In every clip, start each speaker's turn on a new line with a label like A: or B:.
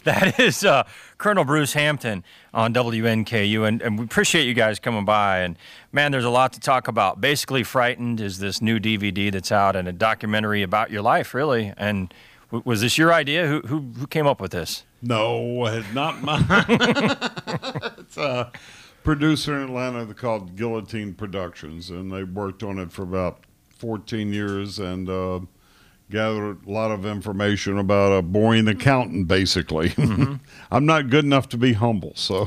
A: That is Colonel Bruce Hampton on WNKU, and we appreciate you guys coming by. And, man, there's a lot to talk about. Basically Frightened is this new DVD that's out and a documentary about your life, really. And was this your idea? Who came up with this?
B: No, it's not mine. It's a producer in Atlanta called Guillotine Productions, and they worked on it for about 14 years and gathered a lot of information about a boring accountant, basically. Mm-hmm. I'm not good enough to be humble, so.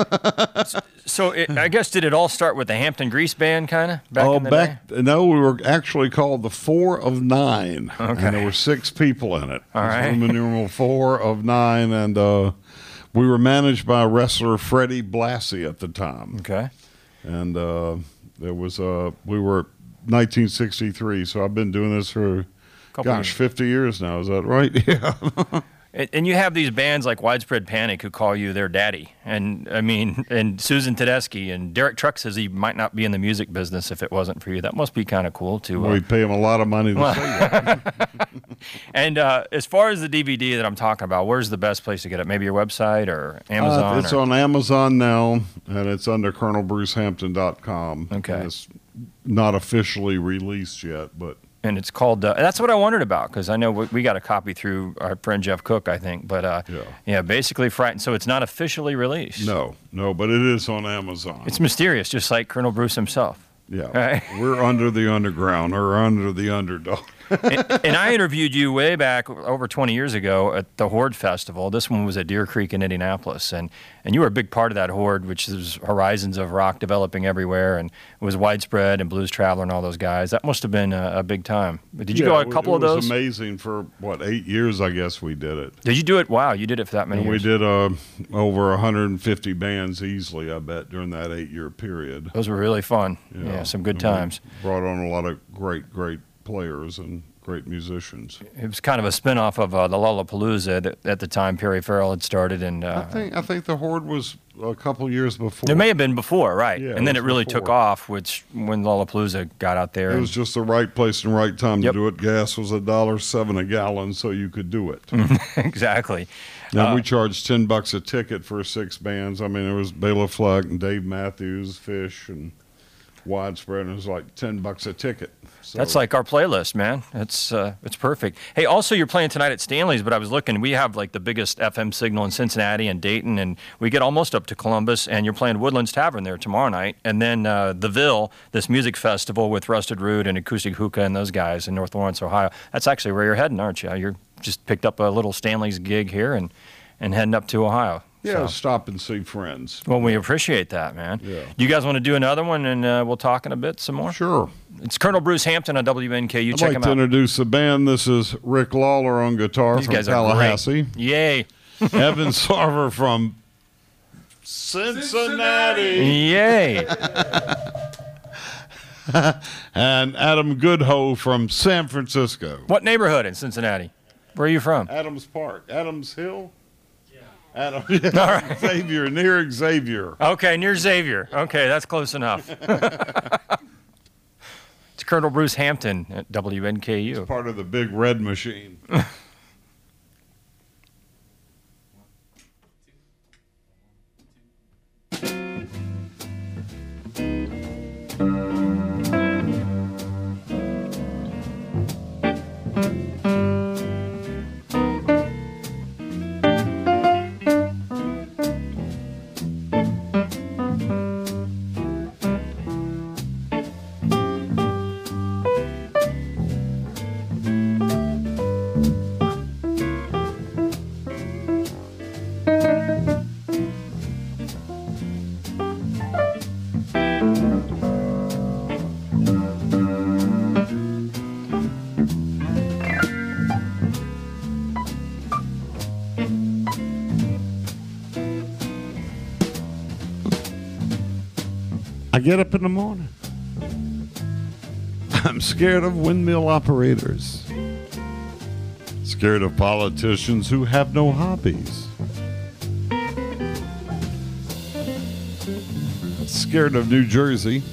A: I guess, did it all start with the Hampton Grease Band, kind of, back in the day?
B: No, we were actually called the 4 of 9,
A: okay.
B: And there were 6 people in it.
A: All right.
B: Roman numeral 4 of 9, and we were managed by wrestler Freddie Blassie at the time.
A: Okay.
B: And there was we were 1963, so I've been doing this for 50 years now. Is that right? Yeah.
A: And you have these bands like Widespread Panic who call you their daddy. And, I mean, and Susan Tedeschi. And Derek Truck says he might not be in the music business if it wasn't for you. That must be kind of cool, too.
B: We pay him a lot of money to say that.
A: And as far as the DVD that I'm talking about, where's the best place to get it? Maybe your website or Amazon?
B: It's on Amazon now, and it's under ColonelBruceHampton.com.
A: Okay.
B: And it's not officially released yet, but...
A: And it's called, that's what I wondered about, because I know we got a copy through our friend Jeff Cook, I think. But, basically Frightened. So it's not officially released.
B: No, but it is on Amazon.
A: It's mysterious, just like Colonel Bruce himself.
B: Yeah.
A: Right?
B: We're under the underground, or under the underdog.
A: and I interviewed you way back over 20 years ago at the Horde Festival. This one was at Deer Creek in Indianapolis. And you were a big part of that Horde, which is Horizons of Rock developing everywhere. And it was Widespread and Blues Traveler and all those guys. That must have been a big time. Did you go a couple of those?
B: It was amazing for, 8 years, I guess we did it.
A: Did you do it? Wow, you did it for that many years.
B: We did over 150 bands easily, I bet, during that 8-year period.
A: Those were really fun. Yeah, some good times.
B: Brought on a lot of great players and great musicians.
A: It was kind of a spinoff of the Lollapalooza that at the time Perry Farrell had started. And
B: I think the Horde was a couple years before.
A: There may have been before, right?
B: Yeah,
A: and then it really took off, when Lollapalooza got out there.
B: It was just the right place and right time to do it. Gas was $1.07 a gallon, so you could do it.
A: Exactly.
B: Now we charged $10 a ticket for 6 bands. I mean, it was Bela Fleck and Dave Matthews, Fish, and Widespread, and it was like $10 a ticket. So.
A: That's like our playlist, man. It's perfect. Hey, also you're playing tonight at Stanley's, but I was looking. We have like the biggest FM signal in Cincinnati and Dayton, and we get almost up to Columbus. And you're playing Woodlands Tavern there tomorrow night, and then the Ville, this music festival with Rusted Root and Acoustic Hookah and those guys in North Lawrence, Ohio. That's actually where you're heading, aren't you? You're just picked up a little Stanley's gig here and heading up to Ohio.
B: Yeah, stop and see friends.
A: Well, we appreciate that, man.
B: Yeah.
A: Do you guys want to do another one, and we'll talk in a bit some more?
B: Sure.
A: It's Colonel Bruce Hampton on WNKU.
B: I'd
A: Check
B: like
A: him
B: to
A: out.
B: introduce the band. This is Rick Lawler on guitar
A: These
B: from
A: guys
B: Tallahassee.
A: Are great. Yay.
B: Evan Sarver from Cincinnati.
A: Yay.
B: And Adam Goodhoe from San Francisco.
A: What neighborhood in Cincinnati? Where are you from?
B: Adams Park. Adams Hill?
A: All right.
B: Xavier, near Xavier.
A: Okay, near Xavier. Okay, that's close enough. It's Colonel Bruce Hampton at WNKU.
B: It's part of the big red machine. I get up in the morning. I'm scared of windmill operators. Scared of politicians who have no hobbies. Scared of New Jersey.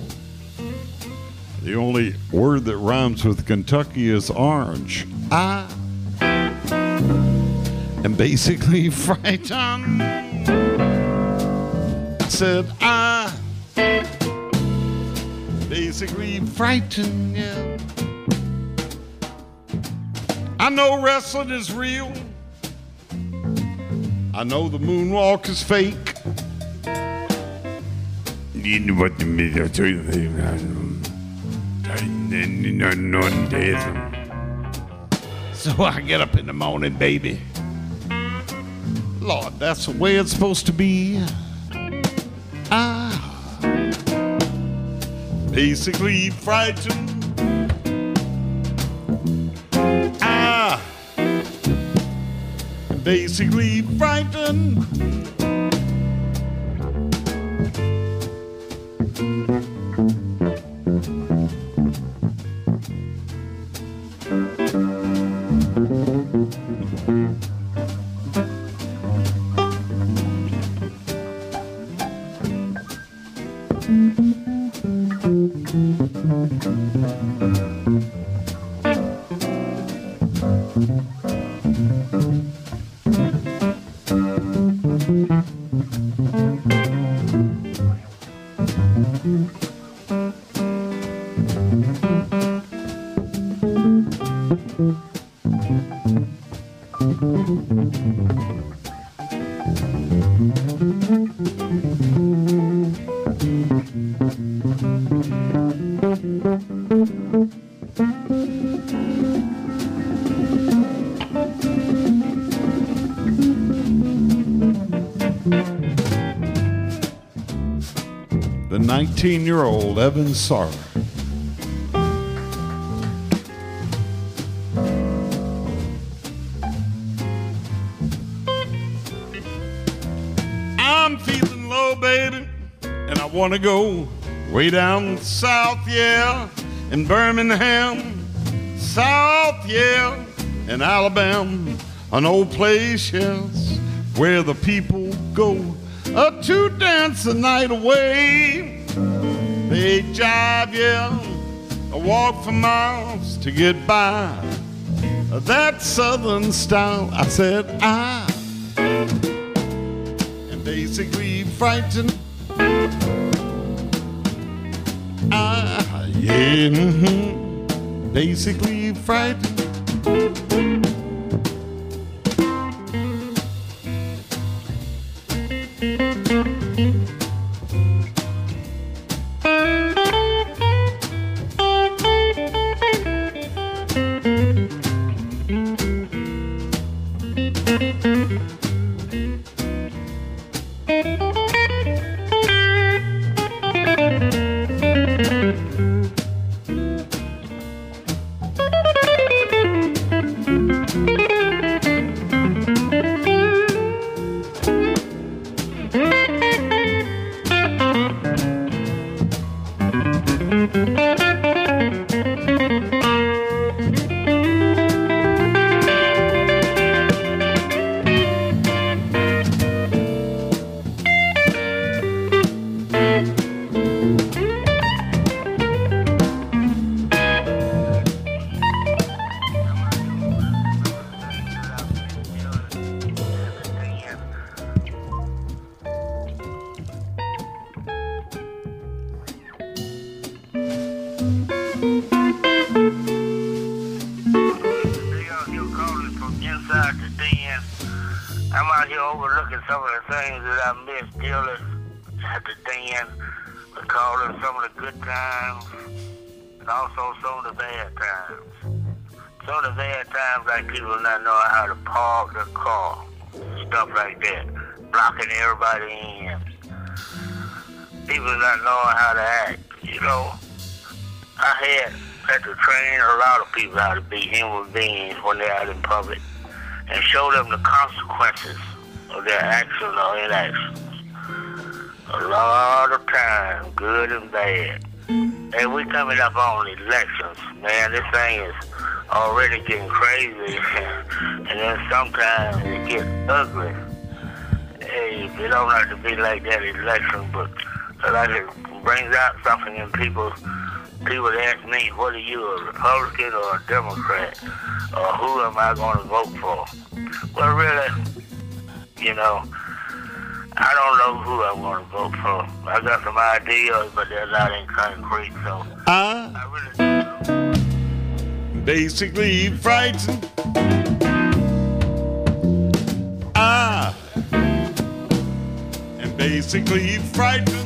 B: The only word that rhymes with Kentucky is orange. and basically frightened. I said, I basically frightened, yeah. I know wrestling is real. I know the moonwalk is fake. You know what the so I get up in the morning, baby. Lord, that's the way it's supposed to be. Basically frightened. Basically frightened. The 19-year-old Evan Sara. I'm feeling low, baby, and I want to go way down south, yeah, in Birmingham, south, yeah, in Alabama, an old place, yes, where the people go to dance the night away. They jive, yeah, walk for miles to get by that southern style. I said, I am basically frightened. Basically frightened.
C: I'm out here overlooking some of the things that I missed dealing at the den, recalling some of the good times and also some of the bad times. Some of the bad times, like people not knowing how to park their car, stuff like that, blocking everybody in. People not knowing how to act, you know. I had to train a lot of people how to be human beings when they're out in public and show them the consequences of their actions or inactions. A lot of times, good and bad. And we coming up on elections, man, this thing is already getting crazy. And then sometimes it gets ugly. Hey, it don't have to be like that election, but like it brings out something in people's people ask me, what are you, a Republican or a Democrat? Or who am I going to vote for? Well, really, you know, I don't know who I want to vote for. I got some ideas, but they're not in concrete, so I really don't know.
B: Basically frightened. I am basically frightened.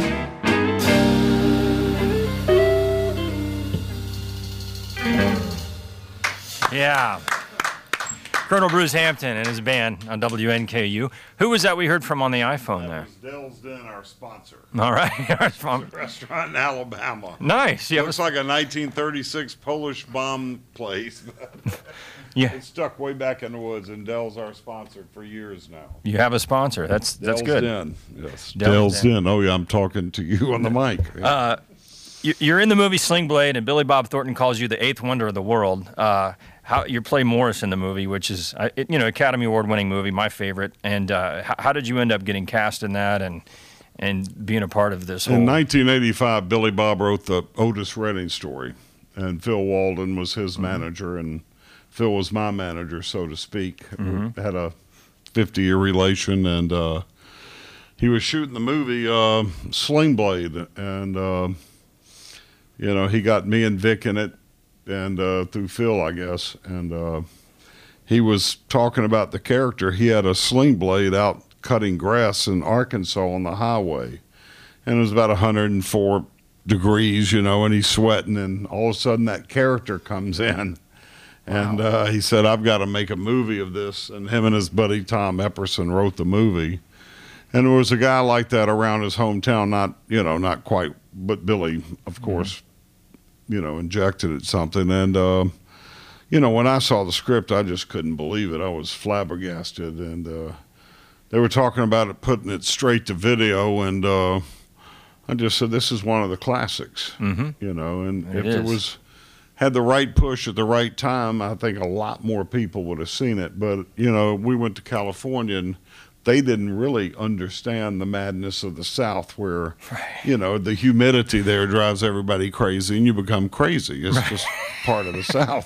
A: Yeah. Colonel Bruce Hampton and his band on WNKU. Who was that we heard from on the iPhone there?
B: Dell's Den, our sponsor.
A: All right.
B: Restaurant in Alabama.
A: Nice. Yeah,
B: Looks like a 1936 Polish bomb place.
A: yeah.
B: It's stuck way back in the woods, and Dell's our sponsor for years now.
A: You have a sponsor. That's
B: Dell's
A: good.
B: Den. Yes.
A: Dell's
B: Den. Oh, yeah, I'm talking to you on the mic.
A: You're in the movie Sling Blade, and Billy Bob Thornton calls you the eighth wonder of the world. How you play Morris in the movie, which is Academy Award-winning movie, my favorite. And how did you end up getting cast in that and being a part of this whole?
B: In 1985, Billy Bob wrote the Otis Redding story, and Phil Walden was his manager, and Phil was my manager, so to speak. We had a 50-year relation, and he was shooting the movie Sling Blade, and he got me and Vic in it, and through Phil, I guess, and he was talking about the character. He had a sling blade out cutting grass in Arkansas on the highway, and it was about 104 degrees, and he's sweating, and all of a sudden that character comes in, and he said, I've got to make a movie of this, and him and his buddy Tom Epperson wrote the movie, and there was a guy like that around his hometown, not quite, but Billy, of course, injected it something. And, when I saw the script, I just couldn't believe it. I was flabbergasted. And they were talking about it, putting it straight to video. And I just said, this is one of the classics, and if it had the right push at the right time, I think a lot more people would have seen it. But, we went to California, and they didn't really understand the madness of the South, where, the humidity there drives everybody crazy, and you become crazy. It's just part of the South,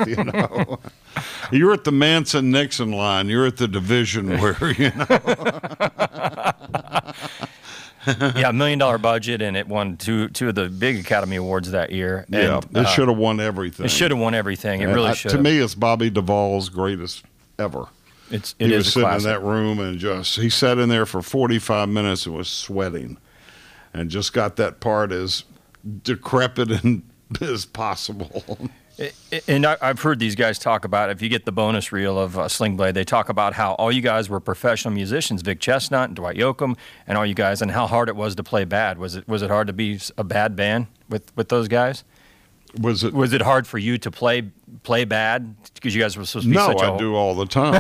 B: You're at the Manson-Nixon line. You're at the division where,
A: Yeah, $1 million budget, and it won two of the big Academy Awards that year.
B: Yeah,
A: and,
B: it should have won everything.
A: It should have won everything. It really should.
B: To me, it's Bobby Duvall's greatest ever.
A: He
B: was sitting
A: classic.
B: in that room, and he sat in there for 45 minutes and was sweating, and just got that part as decrepit as possible.
A: And I've heard these guys talk about, if you get the bonus reel of Sling Blade, they talk about how all you guys were professional musicians, Vic Chestnut and Dwight Yoakam, and all you guys, and how hard it was to play bad. Was it hard to be a bad band with those guys? Was it hard for you to play bad because you guys were supposed to be such a...
B: No, I do all the time.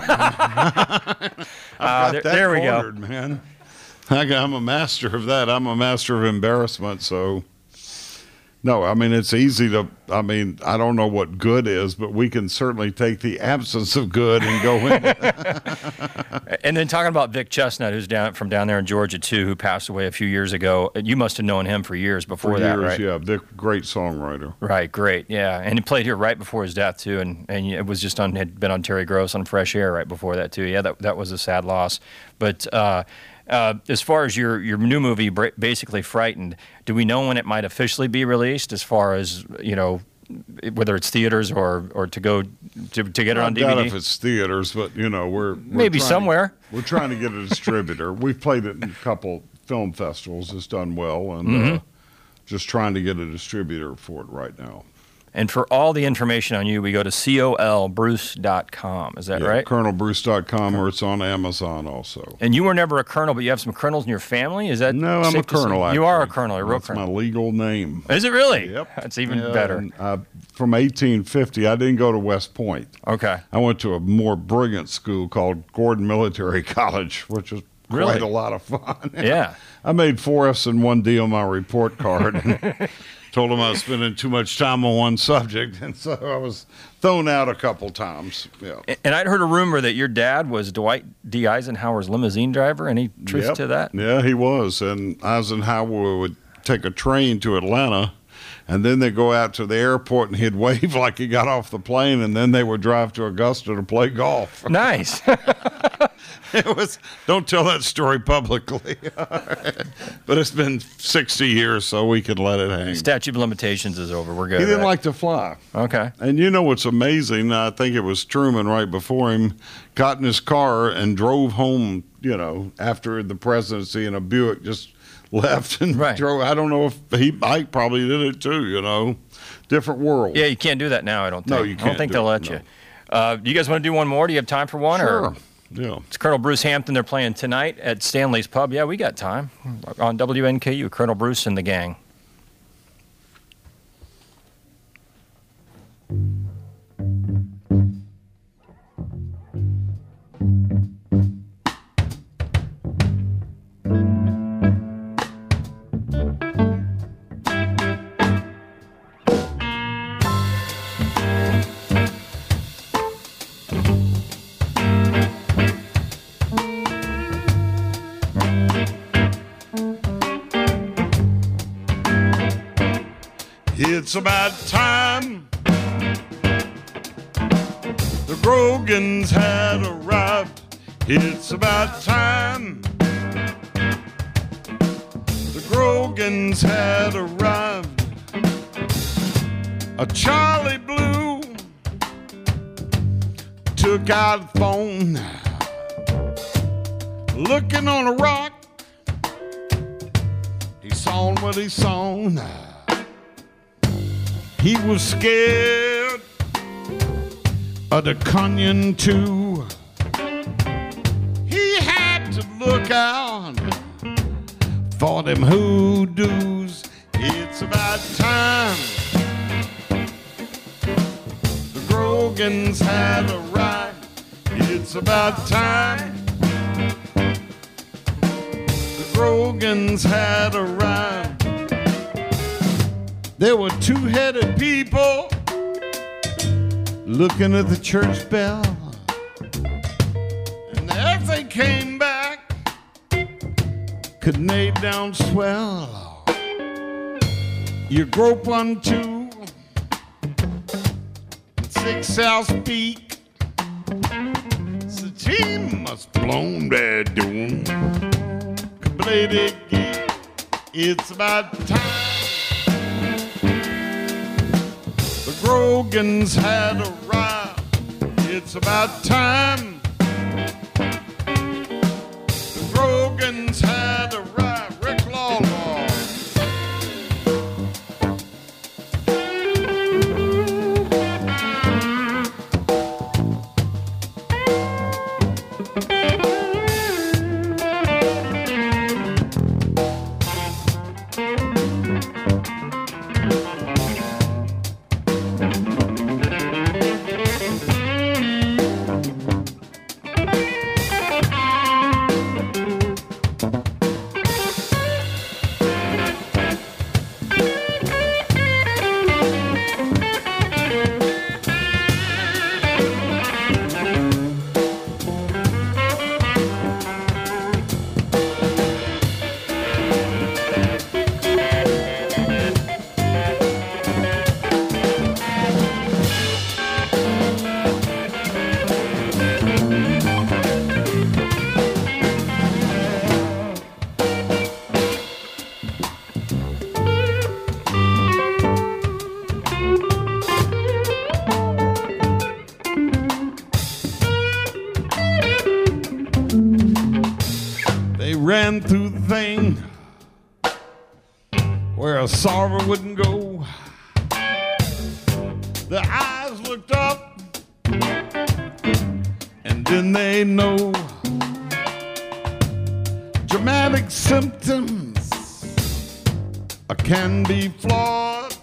A: There we go,
B: man. I'm a master of that. I'm a master of embarrassment. So, no, it's easy to. I don't know what good is, but we can certainly take the absence of good and go in.
A: And then talking about Vic Chestnut, who's from down there in Georgia too, who passed away a few years ago. You must have known him for years before that, right?
B: Yeah, Vic, great songwriter.
A: Right, great, yeah, and he played here right before his death too, and it was just had been on Terry Gross on Fresh Air right before that too. Yeah, that was a sad loss. But as far as your new movie, Basically Frightened, do we know when it might officially be released? As far as whether it's theaters or to go to get it on DVD?
B: I doubt if it's theaters, but we're
A: maybe somewhere.
B: We're trying to get a distributor. We've played it in a couple film festivals. It's done well, and just trying to get a distributor for it right now.
A: And for all the information on you, we go to colbruce.com. Is that right?
B: ColonelBruce.com, or it's on Amazon also.
A: And you were never a colonel, but you have some colonels in your family? Is that
B: No, I'm a colonel, actually.
A: You are a colonel. You're a real
B: That's
A: colonel.
B: my legal name.
A: Is it really?
B: Yep.
A: That's even better.
B: And, from 1850, I didn't go to West Point.
A: Okay.
B: I went to a more brilliant school called Gordon Military College, which was quite a lot of fun.
A: Yeah.
B: I made 4 F's and 1 D on my report card. And told them I was spending too much time on one subject, and so I was thrown out a couple times. Yeah.
A: And I'd heard a rumor that your dad was Dwight D. Eisenhower's limousine driver. Any truth to that?
B: Yeah, he was. And Eisenhower would take a train to Atlanta And then they go out to the airport and he'd wave like he got off the plane, and then they would drive to Augusta to play golf.
A: Nice.
B: It was, don't tell that story publicly. But it's been 60 years, so we could let it hang.
A: Statute of limitations is over. We're good.
B: He didn't
A: right?
B: like to fly.
A: Okay.
B: And you know what's amazing? I think it was Truman right before him got in his car and drove home, you know, after the presidency in a Buick, just left and
A: Right.
B: drove. I don't know if Ike probably did it too, you know. Different world.
A: Yeah, you can't do that now, I don't think.
B: No, you
A: I don't
B: can't
A: think
B: do
A: they'll
B: it,
A: let
B: no.
A: you. Do you guys want to do one more? Do you have time for one?
B: Sure.
A: Or?
B: Yeah.
A: It's Colonel Bruce Hampton. They're playing tonight at Stanley's Pub. Yeah, we got time. On WNKU, Colonel Bruce and the gang.
B: It's about time the Grogans had arrived. It's about time the Grogans had arrived. A Charlie Blue took out the phone, looking on a rock. He saw what he saw. He was scared of the Cunyon too. He had to look out for them hoodoos. It's about time the Grogans had arrived. It's about time the Grogans had arrived. There were two-headed people looking at the church bell. And as they came back, could lay down swell. You grope 1, 2, 6 South Peak. So she must blown their doom. Bladed geek, it's about time the Grogans had arrived. It's about time the Grogans had arrived. Rick Lawlaw. Ran through the thing where a sorrow wouldn't go. The eyes looked up and then they know dramatic symptoms can be flawed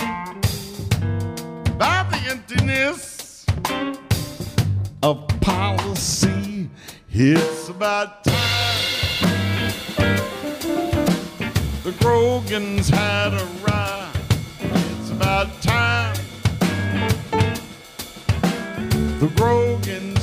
B: by the emptiness of policy. It's about time the Grogans had arrived. It's about time the Grogans